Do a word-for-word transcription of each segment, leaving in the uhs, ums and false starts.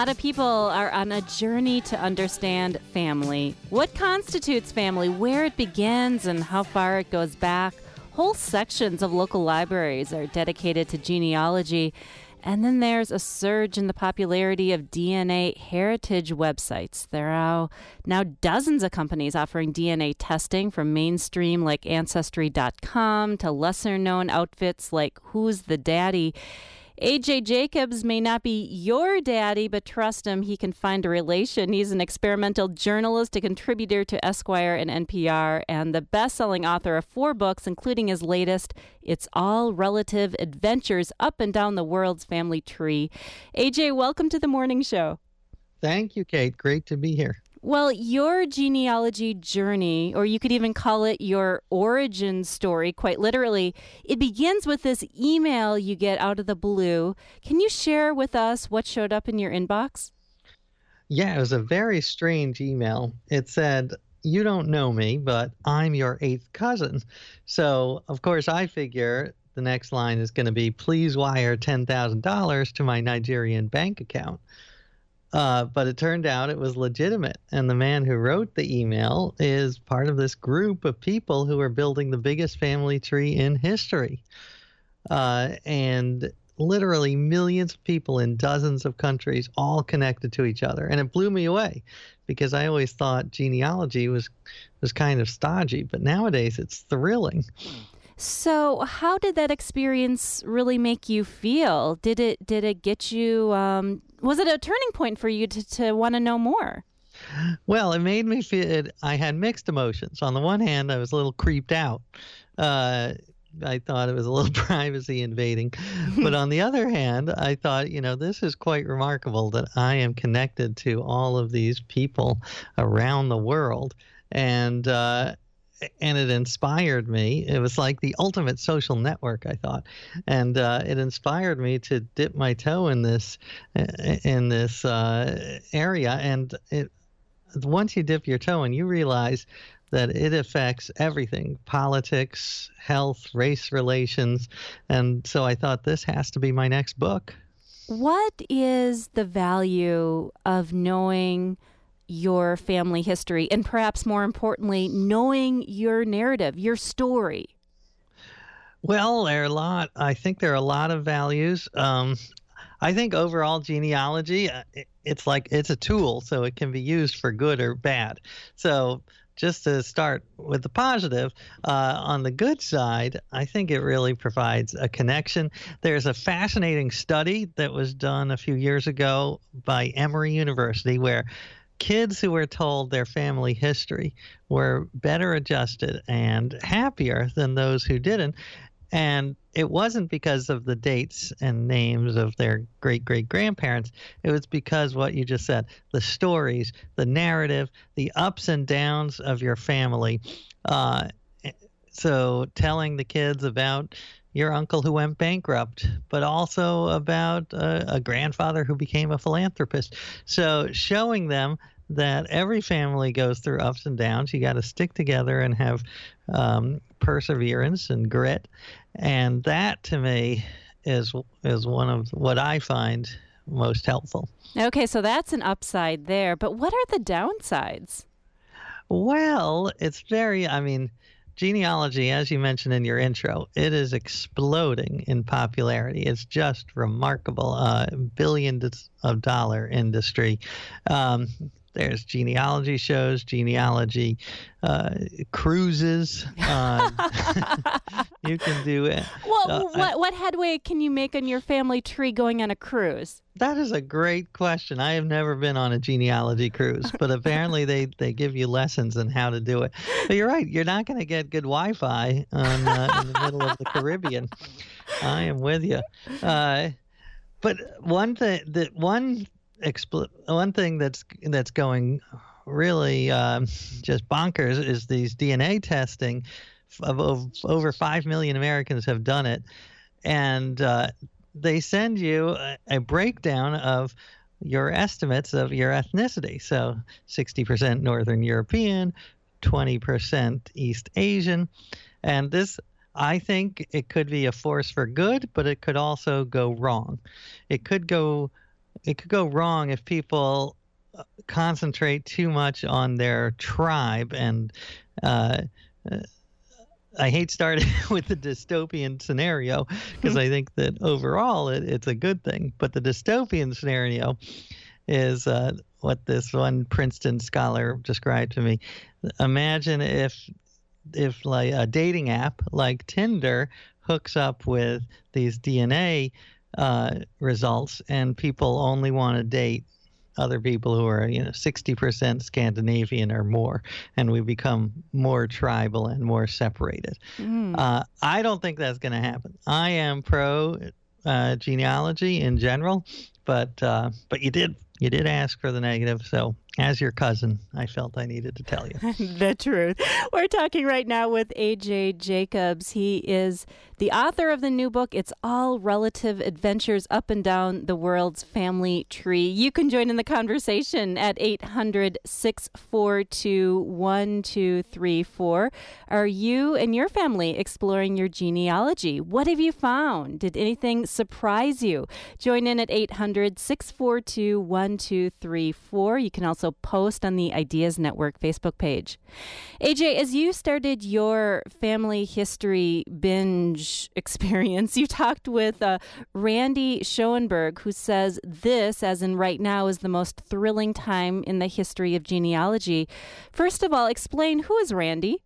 lot of people are on a journey to understand family. What constitutes family, where it begins, and how far it goes back. Whole sections of local libraries are dedicated to genealogy. And then there's a surge in the popularity of D N A heritage websites. There are now dozens of companies offering D N A testing, from mainstream like Ancestry dot com to lesser-known outfits like Who's the Daddy. A J Jacobs may not be your daddy, but trust him, he can find a relation. He's an experimental journalist, a contributor to Esquire and N P R, and the best-selling author of four books, including his latest, It's All Relative: Adventures Up and Down the World's Family Tree. A J, welcome to the morning show. Thank you, Kate. Great to be here. Well, your genealogy journey, or you could even call it your origin story, quite literally, it begins with this email you get out of the blue. Can you share with us what showed up in your inbox? Yeah, it was a very strange email. It said, "You don't know me, but I'm your eighth cousin." So, of course, I figure the next line is going to be, "Please wire ten thousand dollars to my Nigerian bank account." Uh, but it turned out it was legitimate. And the man who wrote the email is part of this group of people who are building the biggest family tree in history. Uh, and literally millions of people in dozens of countries, all connected to each other. And it blew me away, because I always thought genealogy was, was kind of stodgy. But nowadays it's thrilling. So how did that experience really make you feel? Did it did it get you, um, was it a turning point for you to, to want to know more? Well, it made me feel, it, I had mixed emotions. On the one hand, I was a little creeped out. Uh, I thought it was a little privacy invading. But on the other hand, I thought, you know, this is quite remarkable that I am connected to all of these people around the world. And, uh, And it inspired me. It was like the ultimate social network, I thought, and uh, it inspired me to dip my toe in this in this uh, area. And it, once you dip your toe in, you realize that it affects everything: politics, health, race relations. And so I thought, this has to be my next book. What is the value of knowing your family history, and perhaps more importantly, knowing your narrative, your story? Well, there are a lot. I think there are a lot of values. Um, I think overall genealogy, it's like it's a tool, so it can be used for good or bad. So just to start with the positive, uh, on the good side, I think it really provides a connection. There's a fascinating study that was done a few years ago by Emory University, where kids who were told their family history were better adjusted and happier than those who didn't. And it wasn't because of the dates and names of their great-great-grandparents. It was because what you just said, the stories, the narrative, the ups and downs of your family. Uh, so telling the kids about your uncle who went bankrupt, but also about uh, a grandfather who became a philanthropist. So showing them that every family goes through ups and downs. You got to stick together and have um, perseverance and grit. And that, to me, is is one of what I find most helpful. Okay, so that's an upside there. But what are the downsides? Well, it's very, I mean, genealogy, as you mentioned in your intro, it is exploding in popularity. It's just remarkable. Uh, billions of dollar industry. Um, there's genealogy shows, genealogy uh, cruises. Uh, you can do it. Well, uh, what, what headway can you make on your family tree going on a cruise? That is a great question. I have never been on a genealogy cruise, but apparently they, they give you lessons on how to do it. But you're right. You're not going to get good Wi-Fi on, uh, in the middle of the Caribbean. I am with you. Uh, but one thing that one expl- one thing that's that's going really um, just bonkers is these D N A testing. Of, of over five million Americans have done it, and uh, they send you a, a breakdown of your estimates of your ethnicity. So sixty percent Northern European, twenty percent East Asian. And this, I think it could be a force for good, but it could also go wrong. It could go it could go wrong if people concentrate too much on their tribe. And uh, I hate starting with the dystopian scenario because I think that overall it, it's a good thing. But the dystopian scenario is uh, what this one Princeton scholar described to me. Imagine if if like a dating app like Tinder hooks up with these D N A uh, results, and people only want to date other people who are, you know, sixty percent Scandinavian or more, and we become more tribal and more separated. Mm. Uh, I don't think that's going to happen. I am pro uh, genealogy in general, but uh, but you did you did ask for the negative, so as your cousin, I felt I needed to tell you. The truth. We're talking right now with A J Jacobs. He is the author of the new book, It's All Relative: Adventures Up and Down the World's Family Tree. You can join in the conversation at eight hundred, six four two, one two three four. Are you and your family exploring your genealogy? What have you found? Did anything surprise you? Join in at eight hundred, six four two, one two three four. You can also post on the Ideas Network Facebook page. A J, as you started your family history binge experience, you talked with uh, Randy Schoenberg, who says this, as in right now, is the most thrilling time in the history of genealogy. First of all, explain, who is Randy?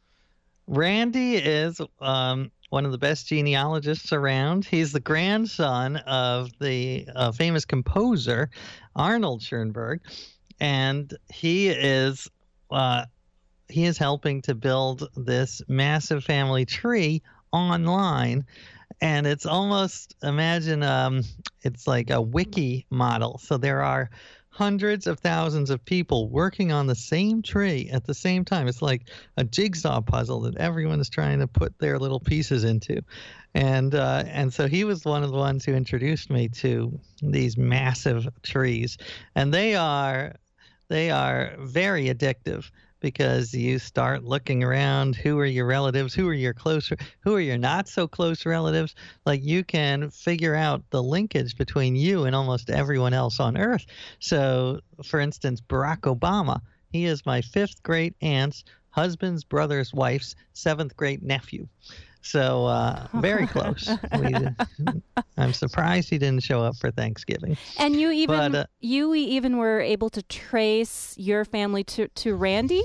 Randy is um, one of the best genealogists around. He's the grandson of the uh, famous composer Arnold Schoenberg. And he is uh, he is helping to build this massive family tree online, and it's almost, imagine um, it's like a wiki model. So there are hundreds of thousands of people working on the same tree at the same time. It's like a jigsaw puzzle that everyone is trying to put their little pieces into. And uh, and so he was one of the ones who introduced me to these massive trees, and they are. They are very addictive because you start looking around. Who are your relatives? Who are your closer? Who are your not so close relatives? Like, you can figure out the linkage between you and almost everyone else on Earth. So, for instance, Barack Obama, he is my fifth great aunt's husband's brother's wife's seventh great nephew. So uh, very close. We, I'm surprised he didn't show up for Thanksgiving. And you even but, uh, you even were able to trace your family to, to Randy?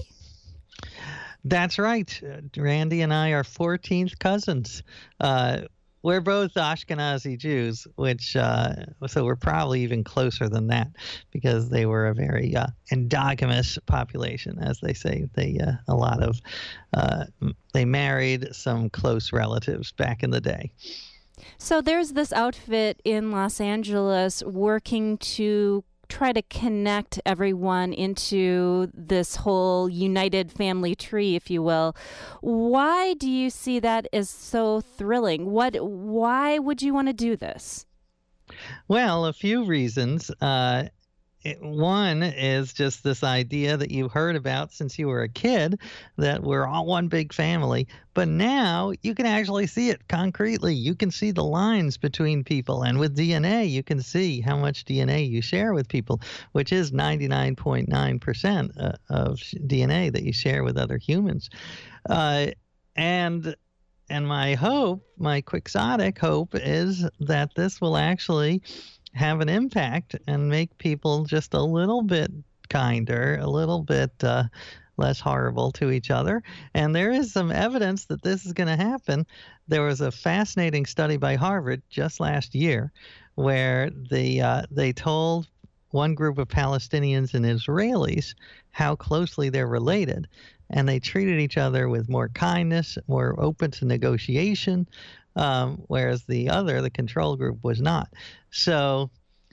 That's right. Uh, Randy and I are fourteenth cousins. Uh, we're both Ashkenazi Jews, which uh, so we're probably even closer than that because they were a very uh, endogamous population, as they say. They uh, a lot of uh, they married some close relatives back in the day. So there's this outfit in Los Angeles working to try to connect everyone into this whole united family tree, if you will. Why do you see that as so thrilling? What? Why would you want to do this? Well, a few reasons. Uh, it, one is just this idea that you heard about since you were a kid, that we're all one big family. But now you can actually see it concretely. You can see the lines between people. And with D N A, you can see how much D N A you share with people, which is ninety-nine point nine percent uh, of D N A that you share with other humans. Uh, and and my hope, my quixotic hope, is that this will actually have an impact and make people just a little bit kinder, a little bit uh, less horrible to each other. And there is some evidence that this is going to happen. There was a fascinating study by Harvard just last year where the uh, they told one group of Palestinians and Israelis how closely they're related, and they treated each other with more kindness, more open to negotiation, um, whereas the other, the control group, was not. So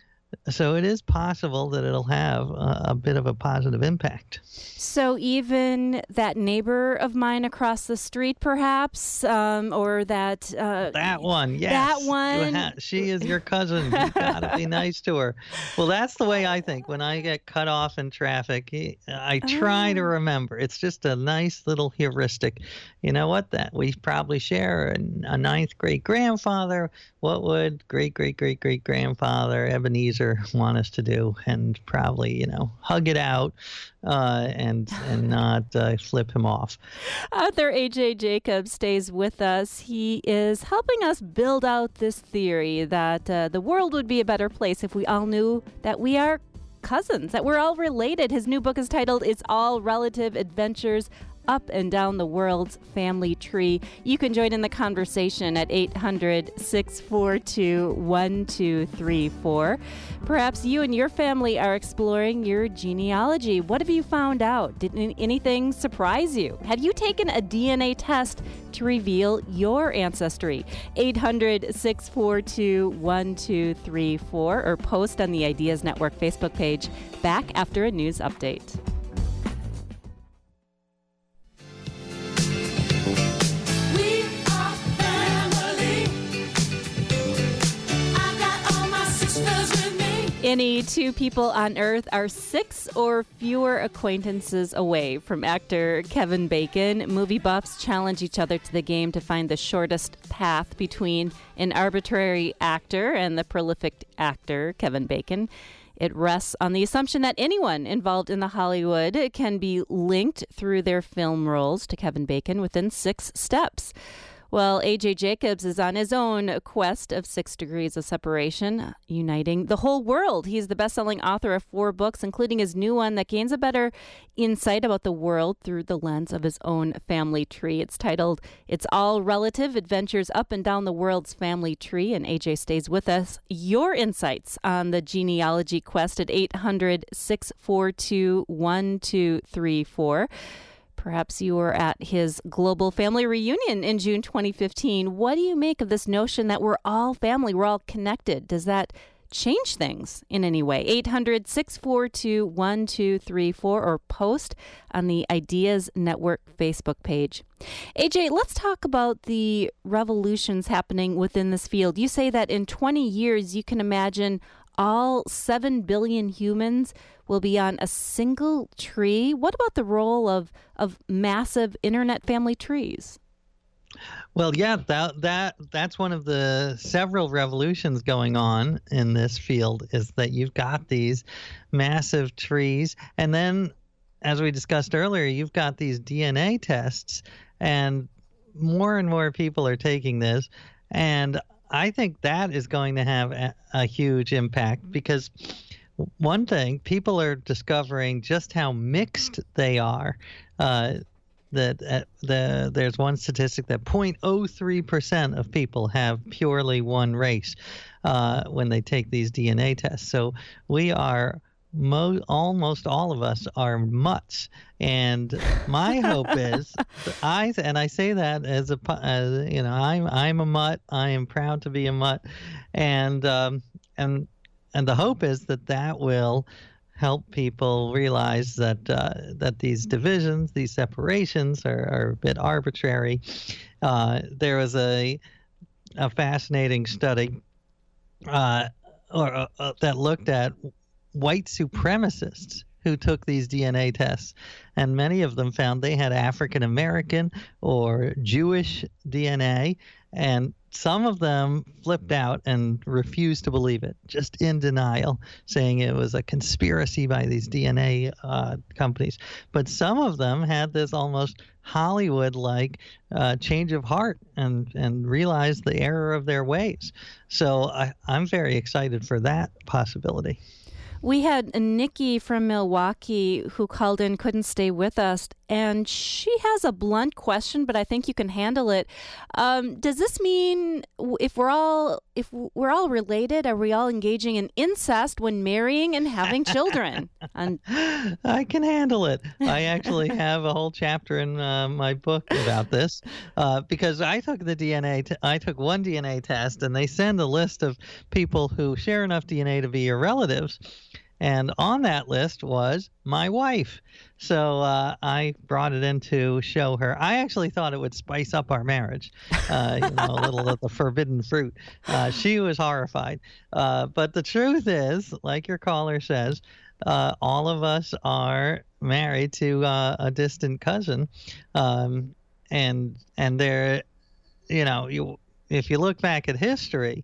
So it is possible that it'll have a, a bit of a positive impact. So even that neighbor of mine across the street, perhaps, um, or that... Uh, that one, yes. That one. Ha- she is your cousin. You've got to be nice to her. Well, that's the way I think. When I get cut off in traffic, I try oh. to remember. It's just a nice little heuristic. You know what? That we probably share a, a ninth great-grandfather. What would great-great-great-great-grandfather Ebenezer cancer want us to do, and probably, you know, hug it out uh, and and not uh, flip him off. Author A J Jacobs stays with us. He is helping us build out this theory that uh, the world would be a better place if we all knew that we are cousins, that we're all related. His new book is titled It's All Relative: Adventures Up and Down the World's Family Tree. You can join in the conversation at eight hundred, six four two, one two three four. Perhaps you and your family are exploring your genealogy. What have you found out? Did anything surprise you? Have you taken a D N A test to reveal your ancestry? eight hundred, six four two, one two three four, or post on the Ideas Network Facebook page. Back after a news update. Any two people on Earth are six or fewer acquaintances away from actor Kevin Bacon. Movie buffs challenge each other to the game to find the shortest path between an arbitrary actor and the prolific actor Kevin Bacon. It rests on the assumption that anyone involved in the Hollywood can be linked through their film roles to Kevin Bacon within six steps. Well, A J Jacobs is on his own quest of six degrees of separation, uniting the whole world. He's the best-selling author of four books, including his new one that gains a better insight about the world through the lens of his own family tree. It's titled It's All Relative: Adventures Up and Down the World's Family Tree, and A J stays with us. Your insights on the genealogy quest at eight hundred, six four two, one two three four. Perhaps you were at his global family reunion in June twenty fifteen. What do you make of this notion that we're all family, we're all connected? Does that change things in any way? eight hundred, six four two, one two three four, or post on the Ideas Network Facebook page. A J, let's talk about the revolutions happening within this field. You say that in twenty years, you can imagine all seven billion humans will be on a single tree. What about the role of, of massive internet family trees? Well, yeah, that that that's one of the several revolutions going on in this field, is that you've got these massive trees. And then, as we discussed earlier, you've got these D N A tests, and more and more people are taking this. And I think that is going to have a, a huge impact, because one thing, people are discovering just how mixed they are. Uh, that uh, the there's one statistic that zero point zero three percent of people have purely one race uh, when they take these D N A tests. So we are mo- almost all of us are mutts, and my hope is I and I say that as a as, you know I'm I'm a mutt. I am proud to be a mutt, and um, and and the hope is that that will help people realize that uh, that these divisions, these separations, are, are a bit arbitrary. Uh, there was a a fascinating study uh, or uh, that looked at white supremacists who took these D N A tests, and many of them found they had African American or Jewish D N A, and some of them flipped out and refused to believe it, just in denial, saying it was a conspiracy by these D N A uh, companies. But some of them had this almost Hollywood-like uh, change of heart and, and realized the error of their ways. So I, I'm very excited for that possibility. We had Nikki from Milwaukee who called in, couldn't stay with us, and she has a blunt question, but I think you can handle it. Um, does this mean if we're all if we're all related, are we all engaging in incest when marrying and having children? And I can handle it. I actually have a whole chapter in uh, my book about this uh, because I took the D N A. T- I took one D N A test, and they send a list of people who share enough D N A to be your relatives. And on that list was my wife. So uh, I brought it in to show her. I actually thought it would spice up our marriage, uh, you know, a little of the forbidden fruit. Uh, she was horrified. Uh, but the truth is, like your caller says, uh, all of us are married to uh, a distant cousin. Um, and and they're, you know, you, if you look back at history,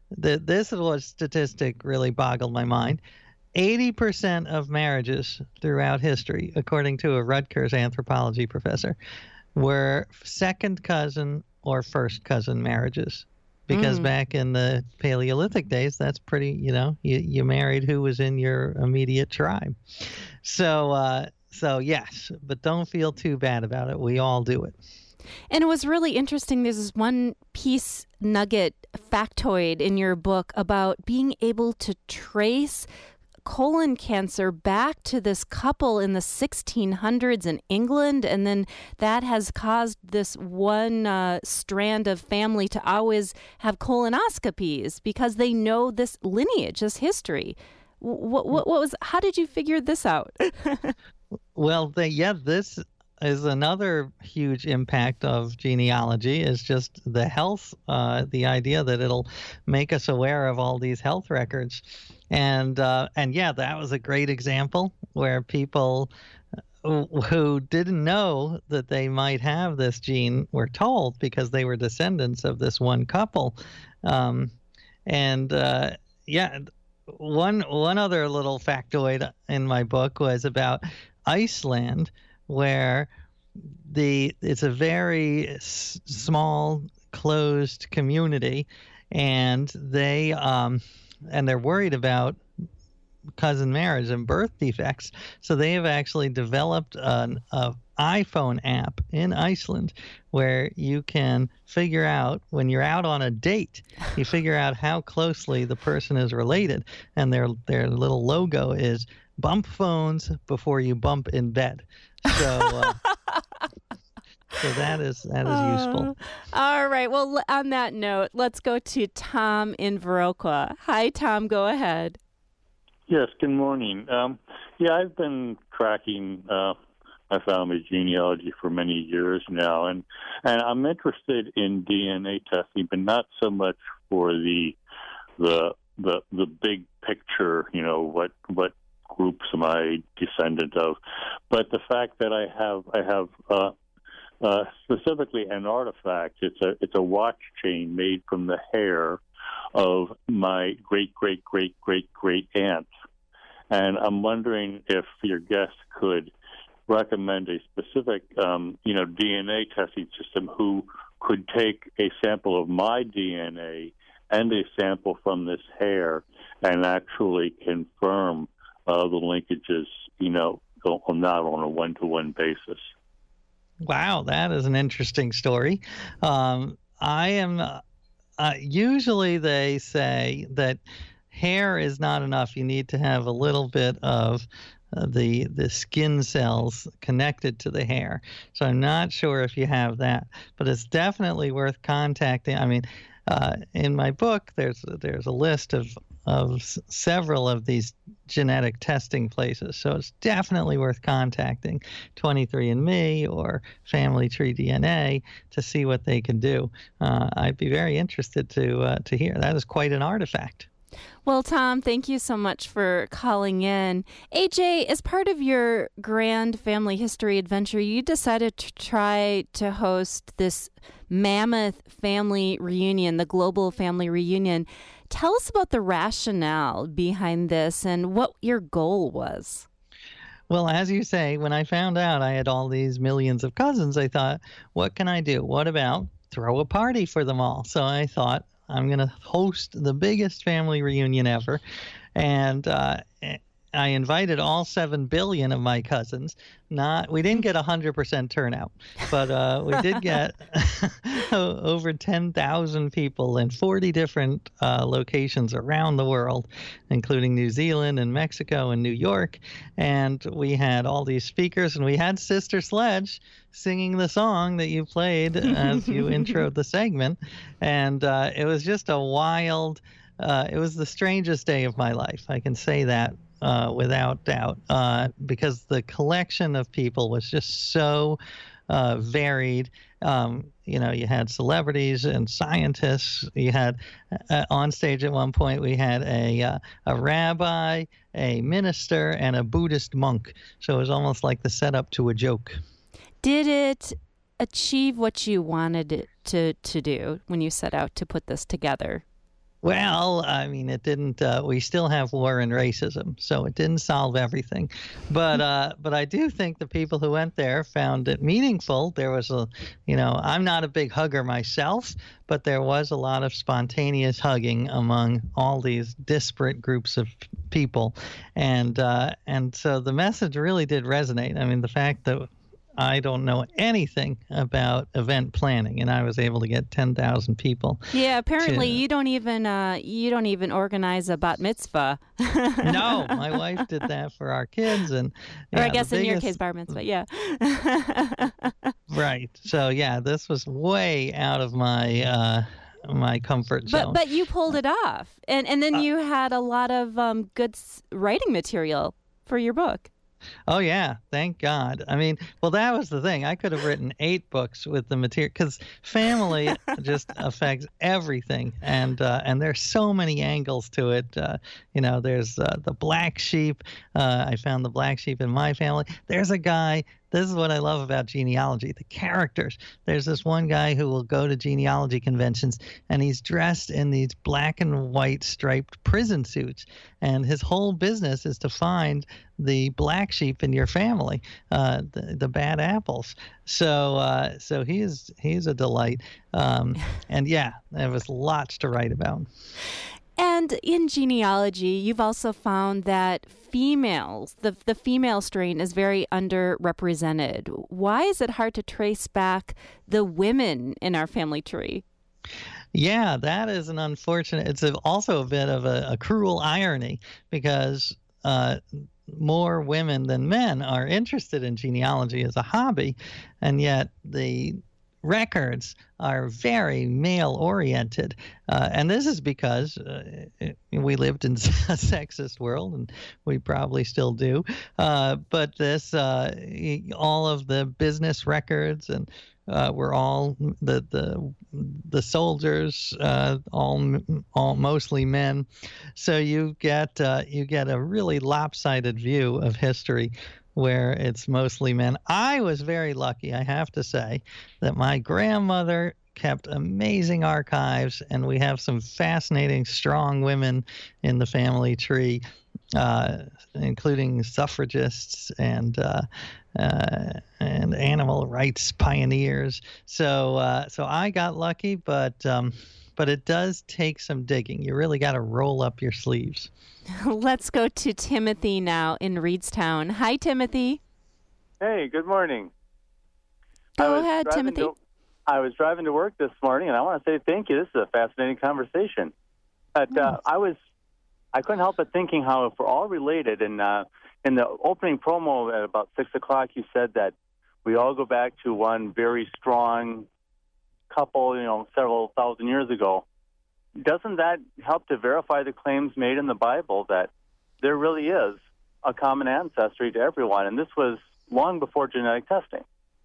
the, this is what statistic really boggled my mind. eighty percent of marriages throughout history, according to a Rutgers anthropology professor, were second cousin or first cousin marriages. Because mm. back in the Paleolithic days, that's pretty, you know, you, you married who was in your immediate tribe. So, uh, so yes, but don't feel too bad about it. We all do it. And it was really interesting. There's this one piece nugget factoid in your book about being able to trace colon cancer back to this couple in the sixteen hundreds in England, and then that has caused this one uh, strand of family to always have colonoscopies because they know this lineage, this history. What, what, what was? How did you figure this out? Well, the, yeah, this is another huge impact of genealogy, is just the health, uh, the idea that it'll make us aware of all these health records. And uh, and yeah, that was a great example where people who didn't know that they might have this gene were told because they were descendants of this one couple. Um, and uh, yeah, one one other little factoid in my book was about Iceland, where the it's a very s- small, closed community, and they um, and they're worried about cousin marriage and birth defects. So they have actually developed an a iPhone app in Iceland where you can figure out when you're out on a date, you figure out how closely the person is related, and their their little logo is bump phones before you bump in bed. So, uh, so that is that is uh, useful. All right. Well, on that note, let's go to Tom in Viroqua. Hi, Tom. Go ahead. Yes. Good morning. Um, yeah, I've been tracking uh, my family's genealogy for many years now, and and I'm interested in D N A testing, but not so much for the the the the big picture. You know, what what groups am I descendant of, but the fact that I have I have uh, uh, specifically an artifact. It's a it's a watch chain made from the hair of my great great great great great aunt, and I'm wondering if your guest could recommend a specific um, you know D N A testing system who could take a sample of my D N A and a sample from this hair and actually confirm Uh, the linkages, you know, not on a one-to-one basis. Wow, that is an interesting story. Um, I am, uh, uh, usually they say that hair is not enough. You need to have a little bit of uh, the the skin cells connected to the hair. So I'm not sure if you have that, but it's definitely worth contacting. I mean, uh, in my book, there's there's a list of of s- several of these genetic testing places. So it's definitely worth contacting twenty-three and me or Family Tree D N A to see what they can do. Uh, I'd be very interested to uh, to hear. That is quite an artifact. Well, Tom, thank you so much for calling in. A J, as part of your grand family history adventure, you decided to try to host this mammoth family reunion, the global family reunion. Tell us about the rationale behind this and what your goal was. Well, as you say, when I found out I had all these millions of cousins, I thought, what can I do? What about throw a party for them all? So I thought, I'm going to host the biggest family reunion ever. And uh, I invited all seven billion of my cousins. Not, we didn't get one hundred percent turnout, but uh, we did get over ten thousand people in forty different uh, locations around the world, including New Zealand and Mexico and New York. And we had all these speakers, and we had Sister Sledge singing the song that you played as you introed the segment. And uh, it was just a wild, uh, it was the strangest day of my life. I can say that. Uh, without doubt, uh, because the collection of people was just so uh, varied. Um, you know, you had celebrities and scientists. You had uh, on stage at one point we had a uh, a rabbi, a minister, and a Buddhist monk. So it was almost like the setup to a joke. Did it achieve what you wanted it to to do when you set out to put this together? Well, I mean, it didn't. Uh, we still have war and racism, so it didn't solve everything. But uh, but I do think the people who went there found it meaningful. There was a, you know, I'm not a big hugger myself, but there was a lot of spontaneous hugging among all these disparate groups of people, and uh, and so the message really did resonate. I mean, the fact that I don't know anything about event planning, and I was able to get ten thousand people. Yeah, apparently to, you don't even uh, you don't even organize a bat mitzvah. No, my wife did that for our kids, and yeah, or I yeah, guess in biggest, your case, bar mitzvah. Yeah. Right. So yeah, this was way out of my uh, my comfort zone. But but you pulled it off, and and then uh, you had a lot of um, good writing material for your book. Oh, yeah. Thank God. I mean, well, that was the thing. I could have written eight books with the material because family just affects everything. And uh, and there's so many angles to it. Uh, you know, there's uh, the black sheep. Uh, I found the black sheep in my family. There's a guy. This is what I love about genealogy, the characters. There's this one guy who will go to genealogy conventions, and he's dressed in these black and white striped prison suits. And his whole business is to find the black sheep in your family, uh, the, the bad apples. So uh, so he is, he's a delight. Um, and, yeah, there was lots to write about. And in genealogy, you've also found that females, the the female strain is very underrepresented. Why is it hard to trace back the women in our family tree? Yeah, that is an unfortunate, it's a, also a bit of a, a cruel irony because uh, more women than men are interested in genealogy as a hobby, and yet the records are very male-oriented, uh, and this is because uh, we lived in a sexist world, and we probably still do. Uh, but this, uh, all of the business records, and uh, were all the the the soldiers, uh, all all mostly men. So you get uh, you get a really lopsided view of history, where it's mostly men. I was very lucky, I have to say, that my grandmother kept amazing archives, and we have some fascinating, strong women in the family tree, uh, including suffragists and uh, uh, and animal rights pioneers. So uh, so I got lucky, but um, but it does take some digging. You really got to roll up your sleeves. Let's go to Timothy now in Reedstown. Hi, Timothy. Hey, good morning. Go ahead, Timothy. To, I was driving to work this morning, and I want to say thank you. This is a fascinating conversation. But uh, I was, I couldn't help but thinking how if we're all related. And uh, in the opening promo at about six o'clock, you said that we all go back to one very strong couple, you know, several thousand years ago. Doesn't that help to verify the claims made in the Bible that there really is a common ancestry to everyone? And this was long before genetic testing.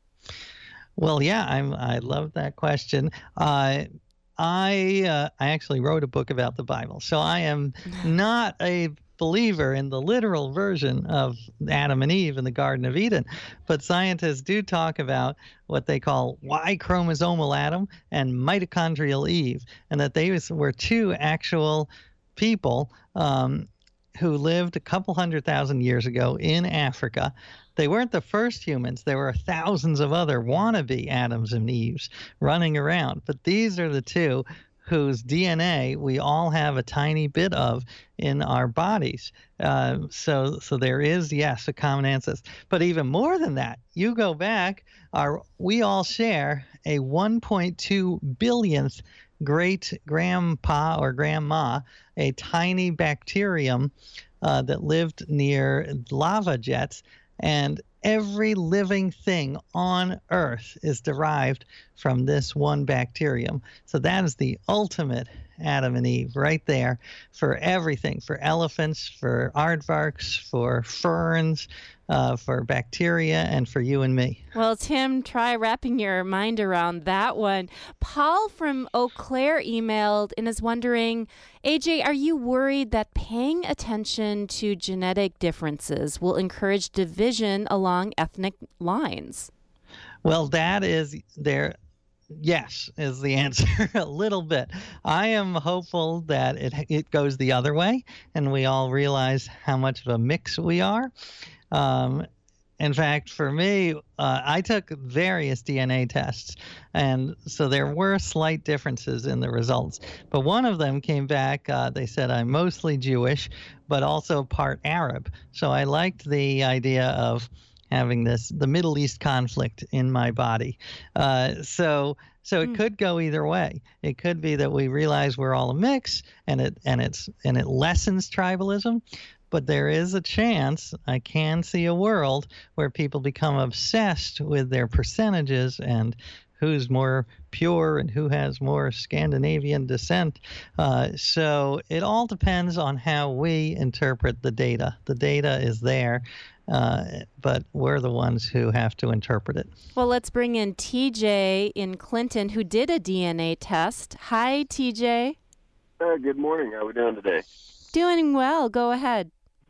Well, yeah, I'm, I love that question. Uh, I uh, I actually wrote a book about the Bible, so I am not a believer in the literal version of Adam and Eve in the Garden of Eden, but scientists do talk about what they call Y-chromosomal Adam and mitochondrial Eve, and that they were two actual people um, who lived a couple hundred thousand years ago in Africa. They weren't the first humans. There were thousands of other wannabe Adams and Eves running around, but these are the two whose D N A we all have a tiny bit of in our bodies. Uh, so so there is, yes, a common ancestor. But even more than that, you go back, our, we all share a one point two billionth great grandpa or grandma, a tiny bacterium uh, that lived near lava jets. And every living thing on Earth is derived from this one bacterium. So that is the ultimate Adam and Eve right there for everything, for elephants, for aardvarks, for ferns, uh, for bacteria, and for you and me. Well, Tim, try wrapping your mind around that one. Paul from Eau Claire emailed and is wondering, A J, are you worried that paying attention to genetic differences will encourage division along ethnic lines? Well, that is there. yes is the answer. A little bit. I am hopeful that it it goes the other way, and we all realize how much of a mix we are. Um, in fact, for me, uh, I took various D N A tests, and so there were slight differences in the results. But one of them came back, uh, they said I'm mostly Jewish, but also part Arab. So I liked the idea of having this, the Middle East conflict in my body. Uh, so so it mm. could go either way. It could be that we realize we're all a mix, and it and it's and it lessens tribalism. But there is a chance, I can see a world where people become obsessed with their percentages and who's more pure and who has more Scandinavian descent. Uh, so it all depends on how we interpret the data. The data is there, uh, but we're the ones who have to interpret it. Well, let's bring in T J in Clinton, who did a D N A test. Hi, T J. Uh, good morning. How are we doing today? Doing well. Go ahead.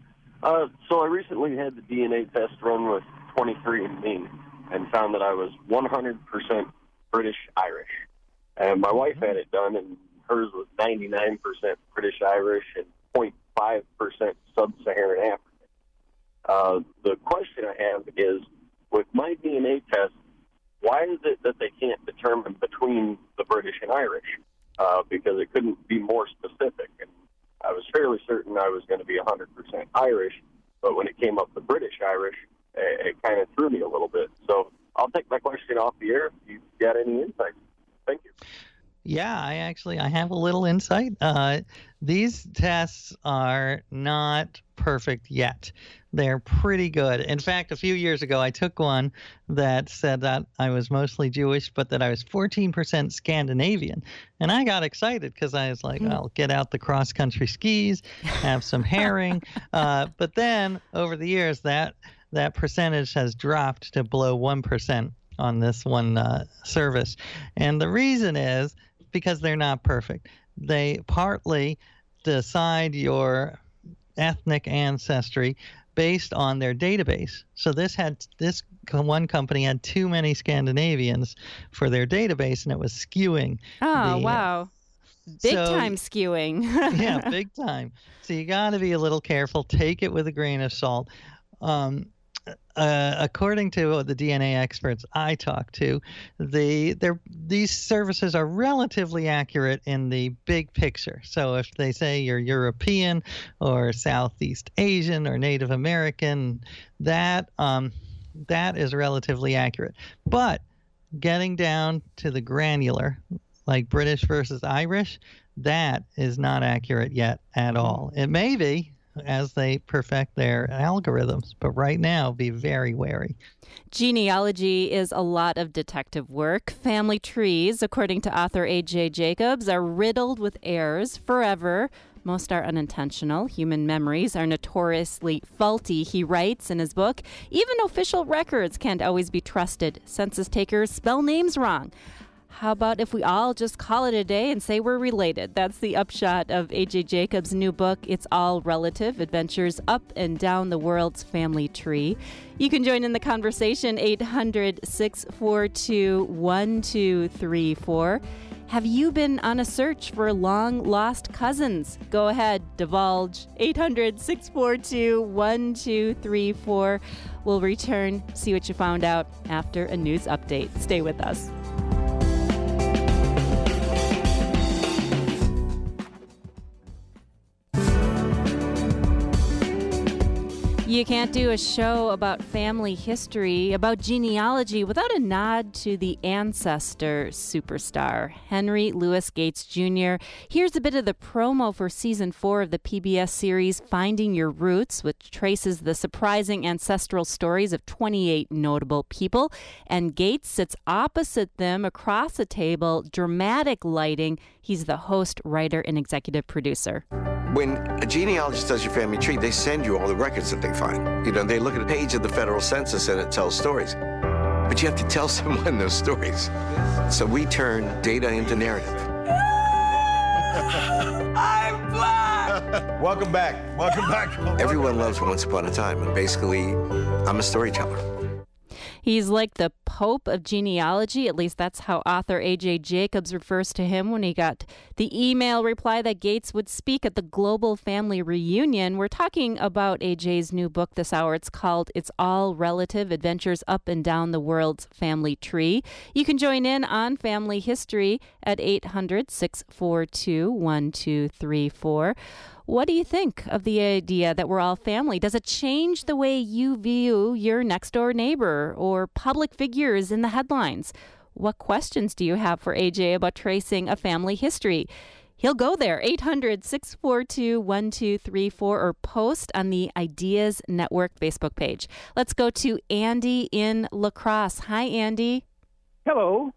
Uh, so I recently had the D N A test run with twenty-three and me and found that I was one hundred percent British Irish. And my wife had it done, and hers was ninety-nine percent British Irish and zero point five percent Sub-Saharan African. Uh, the question I have is, with my D N A test, why is it that they can't determine between the British and Irish? Uh, because it couldn't be more specific. And I was fairly certain I was going to be one hundred percent Irish, but when it came up to British Irish, it, it kind of threw me a little bit. So I'll take my question off the air if you've got any insights. Thank you. Yeah, I actually I have a little insight. Uh, these tests are not perfect yet. They're pretty good. In fact, a few years ago, I took one that said that I was mostly Jewish, but that I was fourteen percent Scandinavian. And I got excited because I was like, I'll get out the cross-country skis, have some herring. Uh, but then over the years, that that percentage has dropped to below one percent on this one uh, service. And the reason is because they're not perfect. They partly decide your ethnic ancestry based on their database. So this had this one company had too many Scandinavians for their database, and it was skewing. Oh, the, wow. Big so, time skewing. Yeah, big time. So you got to be a little careful. Take it with a grain of salt. Um, Uh, according to the D N A experts I talked to, the these services are relatively accurate in the big picture. So if they say you're European or Southeast Asian or Native American, that um, that is relatively accurate. But getting down to the granular, like British versus Irish, that is not accurate yet at all. It may be, as they perfect their algorithms. But right now, be very wary. Genealogy is a lot of detective work. Family trees, according to author A J Jacobs, are riddled with errors forever. Most are unintentional. Human memories are notoriously faulty, he writes in his book. Even official records can't always be trusted. Census takers spell names wrong. How about if we all just call it a day and say we're related? That's the upshot of A J Jacobs' new book, It's All Relative, Adventures Up and Down the World's Family Tree. You can join in the conversation, eight hundred, six four two, one two three four. Have you been on a search for long-lost cousins? Go ahead, divulge. eight hundred, six four two, one two three four. We'll return, see what you found out after a news update. Stay with us. You can't do a show about family history, about genealogy, without a nod to the ancestor superstar, Henry Louis Gates Junior Here's a bit of the promo for season four of the P B S series Finding Your Roots, which traces the surprising ancestral stories of twenty-eight notable people. And Gates sits opposite them across a table, dramatic lighting. He's the host, writer, and executive producer. When a genealogist does your family tree, they send you all the records that they find. You know, they look at a page of the federal census and it tells stories. But you have to tell someone those stories. So we turn data into narrative. I'm black! Welcome back. Welcome back. Everyone loves Once Upon a Time, and basically, I'm a storyteller. He's like the Pope of Genealogy. At least that's how author A J Jacobs refers to him when he got the email reply that Gates would speak at the Global Family Reunion. We're talking about A J's new book this hour. It's called It's All Relative, Adventures Up and Down the World's Family Tree. You can join in on Family History at eight hundred, six four two, one two three four. What do you think of the idea that we're all family? Does it change the way you view your next-door neighbor or public figures in the headlines? What questions do you have for A J about tracing a family history? He'll go there, eight hundred, six four two, one two three four, or post on the Ideas Network Facebook page. Let's go to Andy in La Crosse. Hi, Andy. Hello.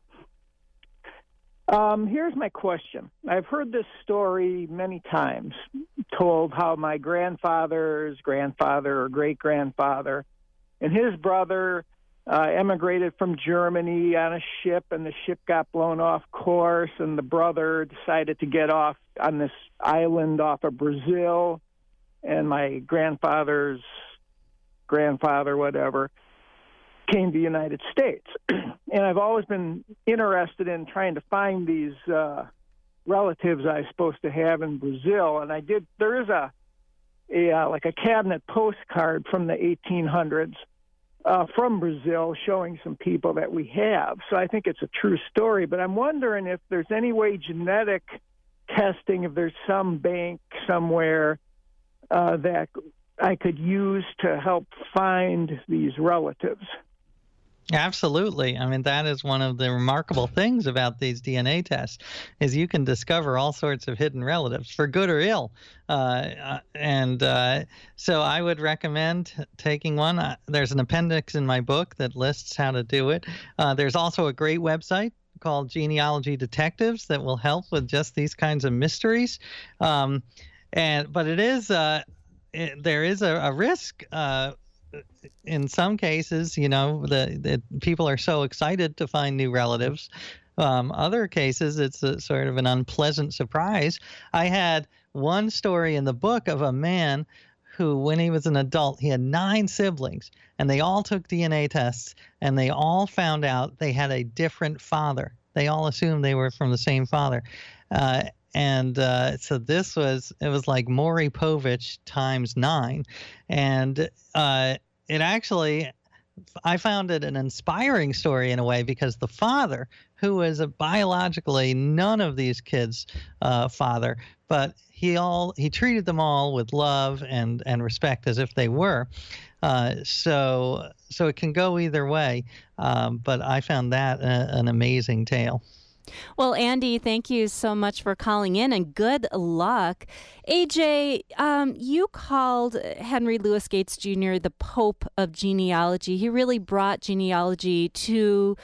Um, here's my question. I've heard this story many times, told how my grandfather's grandfather or great-grandfather and his brother uh, emigrated from Germany on a ship, and the ship got blown off course, and the brother decided to get off on this island off of Brazil, and my grandfather's grandfather, whatever, came to the United States. And I've always been interested in trying to find these uh, relatives I was supposed to have in Brazil. And I did, there is a, a uh, like a cabinet postcard from the eighteen hundreds uh, from Brazil showing some people that we have. So I think it's a true story. But I'm wondering if there's any way genetic testing, if there's some bank somewhere uh, that I could use to help find these relatives. Absolutely. I mean, that is one of the remarkable things about these D N A tests, is you can discover all sorts of hidden relatives, for good or ill. Uh, and uh, so I would recommend taking one. Uh, there's an appendix in my book that lists how to do it. Uh, there's also a great website called Genealogy Detectives that will help with just these kinds of mysteries. Um, and but it is uh, it, there is a, a risk. Uh, In some cases, you know, the, the people are so excited to find new relatives. Um, other cases, it's a sort of an unpleasant surprise. I had one story in the book of a man who, when he was an adult, he had nine siblings, and they all took D N A tests, and they all found out they had a different father. They all assumed they were from the same father. Uh, And uh, so this was, it was like Maury Povich times nine. And uh, it actually, I found it an inspiring story in a way, because the father, who was a biologically none of these kids' uh, father, but he all he treated them all with love and, and respect as if they were. Uh, so so it can go either way. Um, but I found that a, an amazing tale. Well, Andy, thank you so much for calling in, and good luck. A J, um, you called Henry Louis Gates Junior the Pope of Genealogy. He really brought genealogy to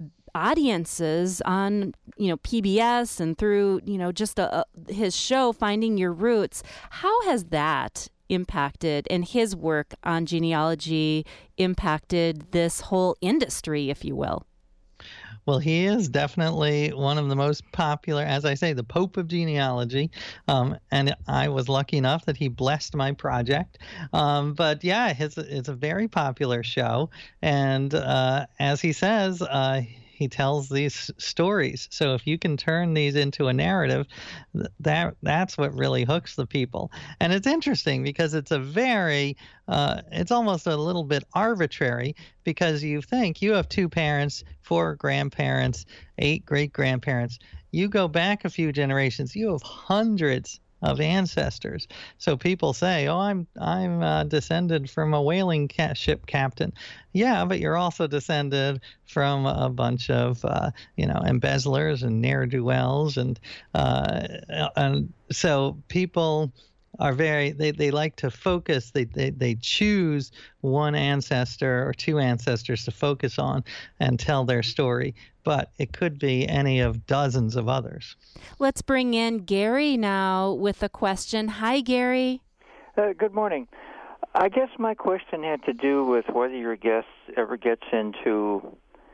audiences on, you know, P B S and through, you know, just a, a, his show, Finding Your Roots. How has that impacted, and his work on genealogy impacted this whole industry, if you will? Well, he is definitely one of the most popular, as I say, the Pope of Genealogy. Um, and I was lucky enough that he blessed my project. Um, but yeah, it's, it's a very popular show. And uh, as he says, uh, he tells these stories. So if you can turn these into a narrative, that that's what really hooks the people. And it's interesting because it's a very, uh, it's almost a little bit arbitrary, because you think you have two parents, four grandparents, eight great-grandparents. You go back a few generations, you have hundreds of ancestors. So people say, oh, I'm I'm uh, descended from a whaling ca- ship captain. Yeah, but you're also descended from a bunch of, uh, you know, embezzlers and ne'er-do-wells. And, uh, and so people are very, they, they like to focus, they, they, they choose one ancestor or two ancestors to focus on and tell their story. But it could be any of dozens of others. Let's bring in Gary now with a question. Hi, Gary. Uh, good morning. I guess my question had to do with whether your guest ever gets into,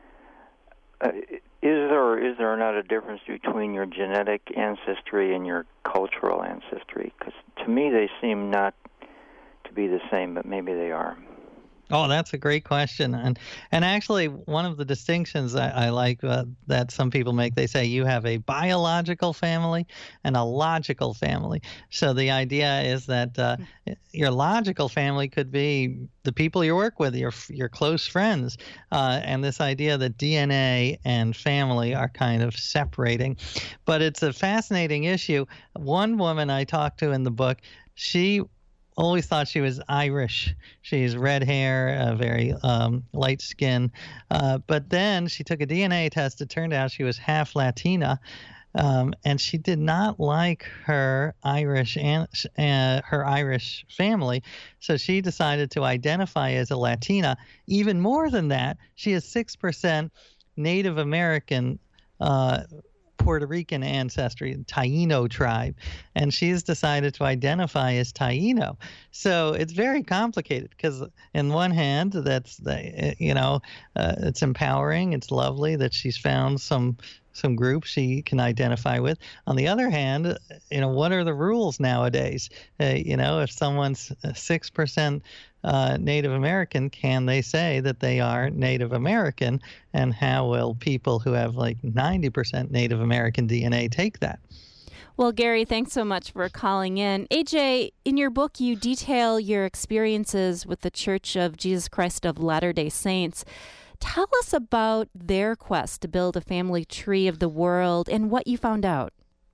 uh, is there or is there not a difference between your genetic ancestry and your cultural ancestry? Because to me they seem not to be the same, but maybe they are. Oh, that's a great question. And and actually, one of the distinctions I, I like uh, that some people make, they say you have a biological family and a logical family. So the idea is that uh, your logical family could be the people you work with, your your close friends, uh, and this idea that D N A and family are kind of separating. But it's a fascinating issue. One woman I talked to in the book, she always thought she was Irish. She's red hair, uh, very um, light skin. Uh, but then she took a D N A test. It turned out she was half Latina. Um, and she did not like her Irish and uh, her Irish family. So she decided to identify as a Latina. Even more than that, she is six percent Native American uh Puerto Rican ancestry, Taino tribe, and she's decided to identify as Taino. So it's very complicated because, in one hand, that's the you know uh, it's empowering, it's lovely that she's found some some group she can identify with. On the other hand, you know, what are the rules nowadays? Uh, you know, if someone's six percent uh, Native American, can they say that they are Native American? And how will people who have like ninety percent Native American D N A take that? Well, Gary, thanks so much for calling in. A J, in your book, you detail your experiences with the Church of Jesus Christ of Latter-day Saints. Tell us about their quest to build a family tree of the world and what you found out.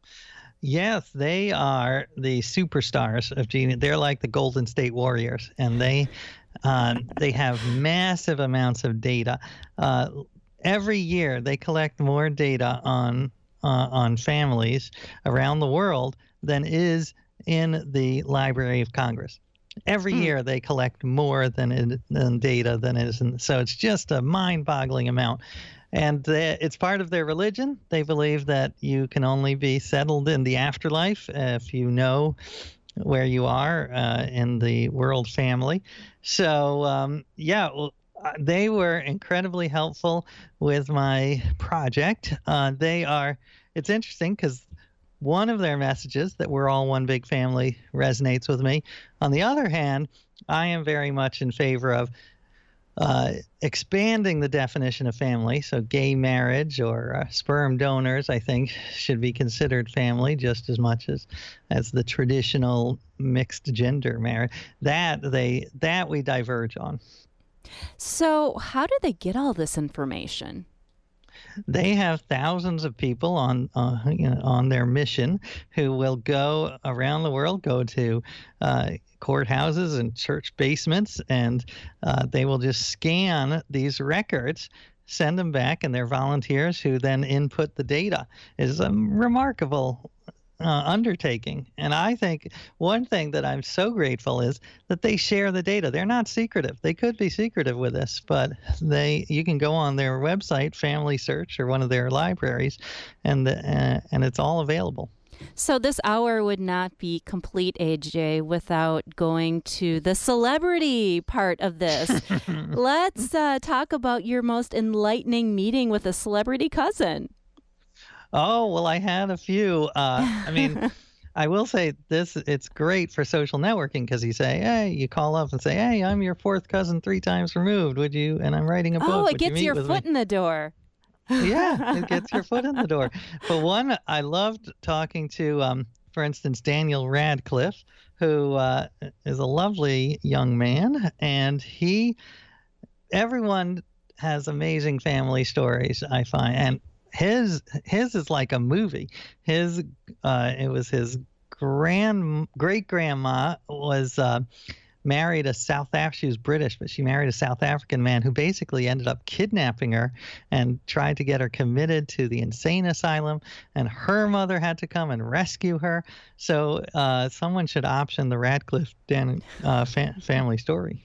Yes, they are the superstars of gene. They're like the Golden State Warriors, and they um, they have massive amounts of data. Uh, every year, they collect more data on uh, on families around the world than is in the Library of Congress. Every Hmm. year, they collect more than in, than data than is, in, so it's just a mind-boggling amount. And they, it's part of their religion. They believe that you can only be settled in the afterlife if you know where you are uh, in the world family. So, um, yeah, well, uh, they were incredibly helpful with my project. Uh, they are, it's interesting because one of their messages, that we're all one big family, resonates with me. On the other hand, I am very much in favor of uh, expanding the definition of family. So gay marriage or uh, sperm donors, I think, should be considered family just as much as as the traditional mixed gender marriage. That they that we diverge on. So how do they get all this information? They have thousands of people on uh, you know, on their mission who will go around the world, go to uh, courthouses and church basements, and uh, they will just scan these records, send them back, and they're volunteers who then input the data. It's a remarkable uh, undertaking. And I think one thing that I'm so grateful is that they share the data. They're not secretive. They could be secretive with this, but they you can go on their website, Family Search, or one of their libraries, and the, uh, and it's all available. So this hour would not be complete, A J, without going to the celebrity part of this. Let's uh, talk about your most enlightening meeting with a celebrity cousin. Oh, well, I had a few. Uh, I mean, I will say this, it's great for social networking because you say, hey, you call up and say, hey, I'm your fourth cousin three times removed. Would you, and I'm writing a book. Oh, it Would you gets meet your with foot me? in the door. Yeah, it gets your foot in the door. But one, I loved talking to, um, for instance, Daniel Radcliffe, who uh, is a lovely young man, and he, everyone has amazing family stories, I find, and his his is like a movie. His uh, it was his grand great grandma was. Uh, married a South Af she was British, but she married a South African man who basically ended up kidnapping her and tried to get her committed to the insane asylum, and her mother had to come and rescue her. So uh, someone should option the Radcliffe Dan, uh, fa- family story.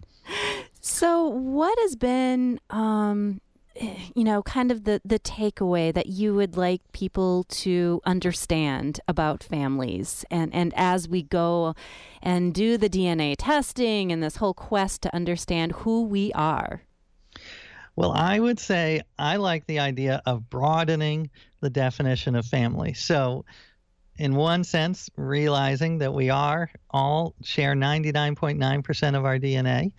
So what has been, um, you know, kind of the, the takeaway that you would like people to understand about families? And, and as we go and do the D N A testing and this whole quest to understand who we are. Well, I would say I like the idea of broadening the definition of family. So in one sense, realizing that we are all share ninety-nine point nine percent of our D N A.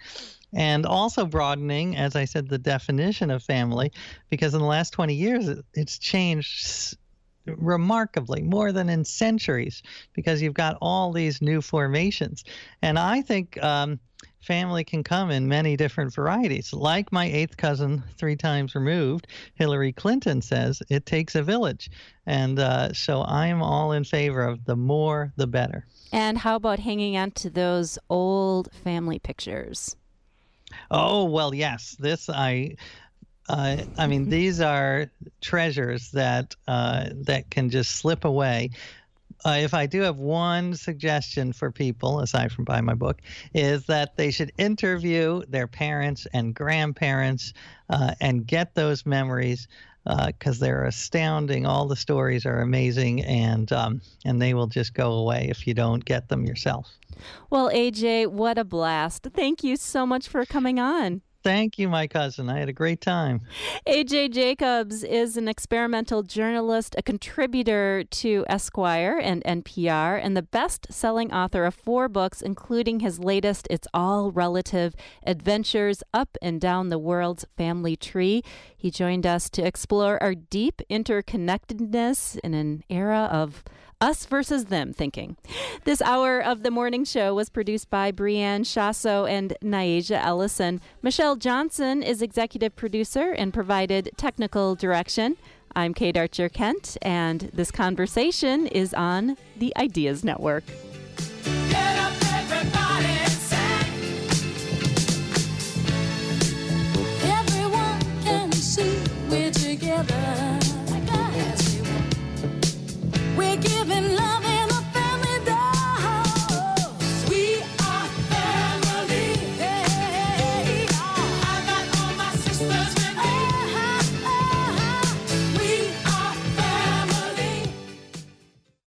and also broadening, as I said, the definition of family, because in the last twenty years, it, it's changed remarkably, more than in centuries, because you've got all these new formations. And I think um, family can come in many different varieties. Like my eighth cousin, three times removed, Hillary Clinton says, it takes a village. And uh, so I am all in favor of the more, the better. And how about hanging on to those old family pictures? Oh, well, yes. This I... Uh, I mean, these are treasures that uh, that can just slip away. Uh, if I do have one suggestion for people, aside from buying my book, is that they should interview their parents and grandparents uh, and get those memories, because uh, they're astounding. All the stories are amazing, and um, and they will just go away if you don't get them yourself. Well, A J, what a blast. Thank you so much for coming on. Thank you, my cousin. I had a great time. A J Jacobs is an experimental journalist, a contributor to Esquire and N P R, and the best-selling author of four books, including his latest, It's All Relative, Adventures Up and Down the World's Family Tree. He joined us to explore our deep interconnectedness in an era of us versus them thinking. This hour of the morning show was produced by Brianne Shasso and Naija Ellison. Michelle Johnson is executive producer and provided technical direction. I'm Kate Archer Kent, and this conversation is on the Ideas Network.